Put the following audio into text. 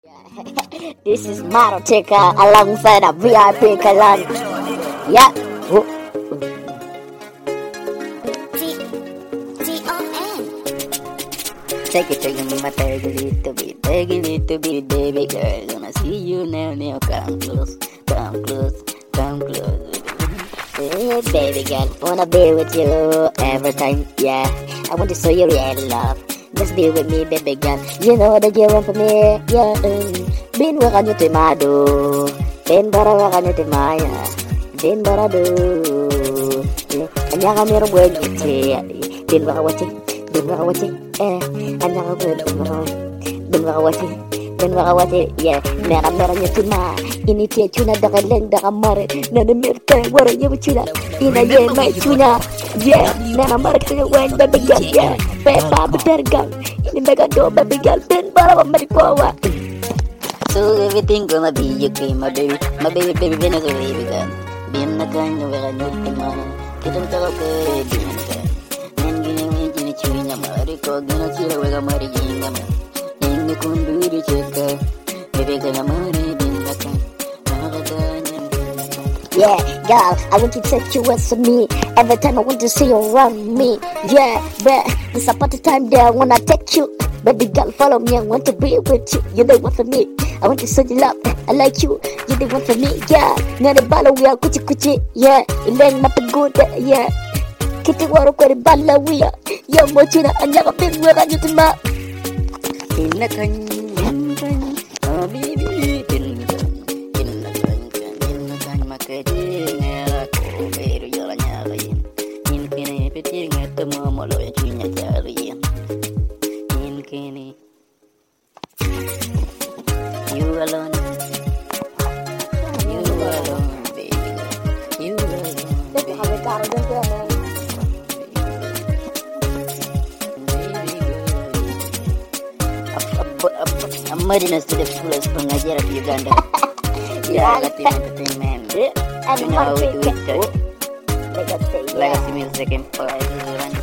This is Marotica alongside a VIP Kalan. Yeah. Take it to me, my beg a little bit, baby girl. Gonna see you now, come close, come close, come close. Hey, baby girl, wanna be with you every time, yeah. I want to show you real love. Just be with me, baby girl. You know that you want for me, yeah. Bin wakan you to my do. Bin bara wakan you to my, bin bara do. Anya kami rubuh gitu, bin bara wati, bin bara wati, anya kami rubuh, bin bara wati, yeah. Mera you to my. Ini dia cuna dakaleng dakamare, nana merta wara you cuna. Ina ye mai cuna, yeah. Nana marka wen baby girl, yeah. Pepa berdargang, ini mega do baby girl, bin bara maripowa. So everything gonna be okay, my baby, been as a baby girl. Been na kanya wala nyutima, kitang tawag ka, been na ka. Nen gini chunya mari ko gina sila wala mari jinga ma. Nen kunduri cheka, baby girl mari bin na ka. Yeah, girl, I want to take you with me. Every time I want to see you around me. Yeah, but this about the time there I wanna take you. Baby girl, follow me, I want to be with you. You the one for me. I want to show you love, I like you. You the one for me, yeah. Now the ball we are kuchi, yeah. And then not good, yeah. Kitty water kwa balla we are. Yeah, mochina, I never been where I used to ma. In the can, oh baby, in the can, makanya ko pero yala nyalain. In kini petir ngata mama lo ya chunya jarian. In kini you alone, baby. You alone. Baby, how we got it, man. I'm mudiness to the fullest from Nigeria to Uganda. Yeah, Latin entertainment. You know how we do it. Legacy music and